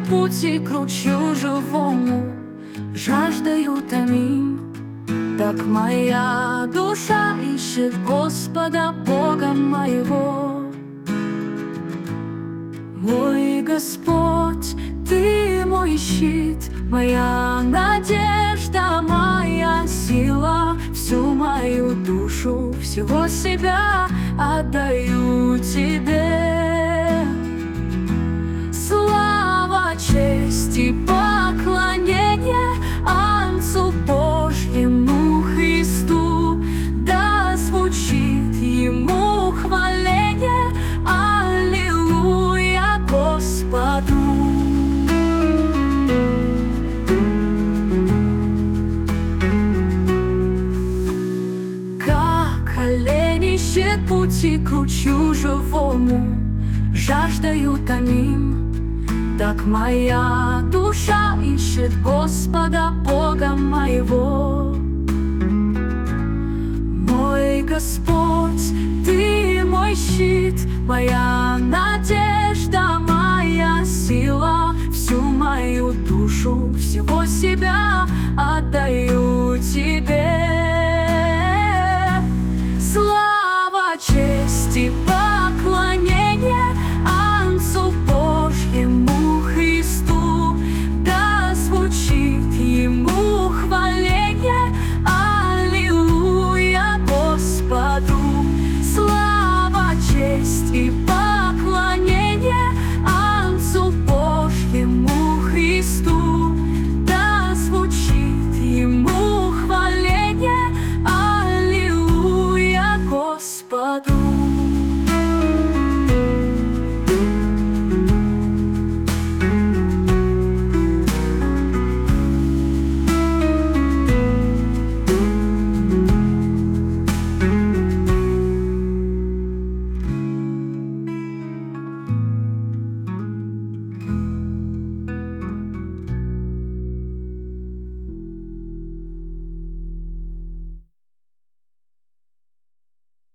пути к ручью живому, жаждаю томим. Так моя душа ищет Господа, Бога моего. Мой Господь, Ты мой щит, моя надежда, моя сила. Всю мою душу, всего себя отдаю Тебе. Слава, честь и поклонение Отцу Божьему Христу, да звучит Ему хваление. Аллилуйя Господу. Как олень ищет пути к ручью живому, жаждаю томим. Так моя душа ищет Господа, Бога моего. Мой Господь, Ты мой щит, моя надежда, моя сила. Всю мою душу, всего себя отдаю Тебе.